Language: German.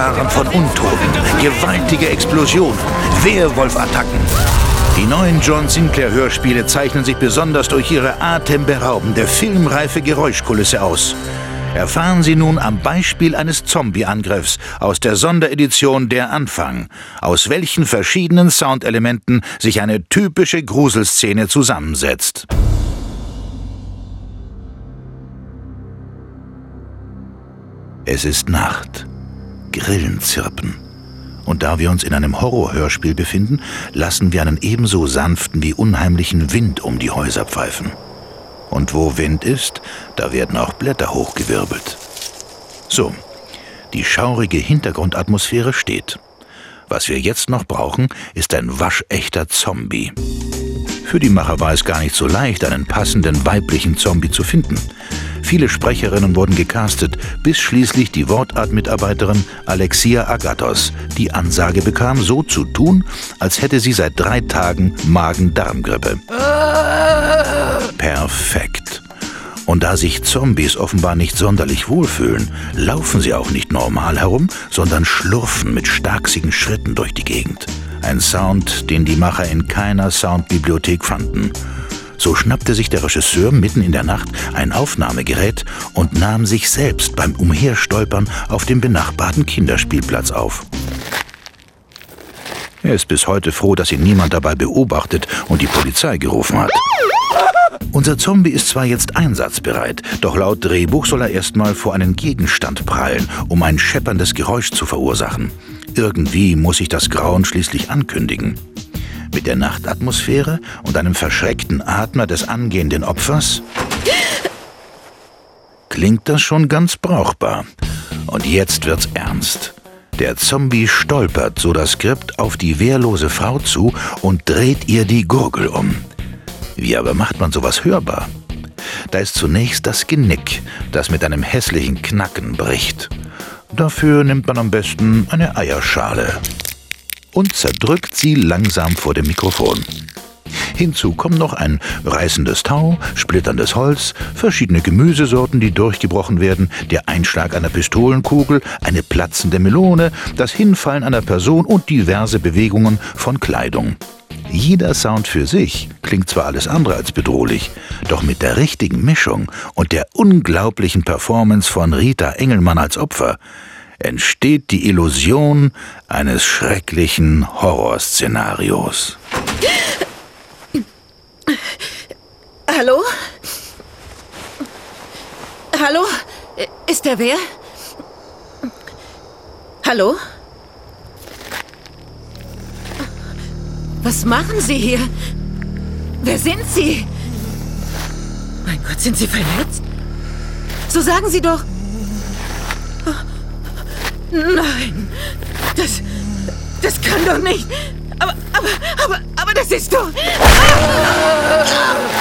Scharen von Untoten, gewaltige Explosionen, Werwolf-Attacken. Die neuen John Sinclair-Hörspiele zeichnen sich besonders durch ihre atemberaubende, filmreife Geräuschkulisse aus. Erfahren Sie nun am Beispiel eines Zombie-Angriffs aus der Sonderedition Der Anfang, aus welchen verschiedenen Soundelementen sich eine typische Gruselszene zusammensetzt. Es ist Nacht. Grillen zirpen. Und da wir uns in einem Horrorhörspiel befinden, lassen wir einen ebenso sanften wie unheimlichen Wind um die Häuser pfeifen. Und wo Wind ist, da werden auch Blätter hochgewirbelt. So, die schaurige Hintergrundatmosphäre steht. Was wir jetzt noch brauchen, ist ein waschechter Zombie. Für die Macher war es gar nicht so leicht, einen passenden weiblichen Zombie zu finden. Viele Sprecherinnen wurden gecastet, bis schließlich die Wortart-Mitarbeiterin Alexia Agathos die Ansage bekam, so zu tun, als hätte sie seit 3 Tagen Magen-Darm-Grippe. Perfekt. Und da sich Zombies offenbar nicht sonderlich wohlfühlen, laufen sie auch nicht normal herum, sondern schlurfen mit starksigen Schritten durch die Gegend. Ein Sound, den die Macher in keiner Soundbibliothek fanden. So schnappte sich der Regisseur mitten in der Nacht ein Aufnahmegerät und nahm sich selbst beim Umherstolpern auf dem benachbarten Kinderspielplatz auf. Er ist bis heute froh, dass ihn niemand dabei beobachtet und die Polizei gerufen hat. Unser Zombie ist zwar jetzt einsatzbereit, doch laut Drehbuch soll er erstmal vor einen Gegenstand prallen, um ein schepperndes Geräusch zu verursachen. Irgendwie muss sich das Grauen schließlich ankündigen. Mit der Nachtatmosphäre und einem verschreckten Atmer des angehenden Opfers klingt das schon ganz brauchbar. Und jetzt wird's ernst. Der Zombie stolpert so das Skript auf die wehrlose Frau zu und dreht ihr die Gurgel um. Wie aber macht man sowas hörbar? Da ist zunächst das Genick, das mit einem hässlichen Knacken bricht. Dafür nimmt man am besten eine Eierschale und zerdrückt sie langsam vor dem Mikrofon. Hinzu kommen noch ein reißendes Tau, splitterndes Holz, verschiedene Gemüsesorten, die durchgebrochen werden, der Einschlag einer Pistolenkugel, eine platzende Melone, das Hinfallen einer Person und diverse Bewegungen von Kleidung. Jeder Sound für sich klingt zwar alles andere als bedrohlich, doch mit der richtigen Mischung und der unglaublichen Performance von Rita Engelmann als Opfer entsteht die Illusion eines schrecklichen Horrorszenarios. Hallo? Hallo? Ist da wer? Hallo? Was machen Sie hier? Wer sind Sie? Mein Gott, sind Sie verletzt? So sagen Sie doch. Nein, das kann doch nicht. Aber das ist doch...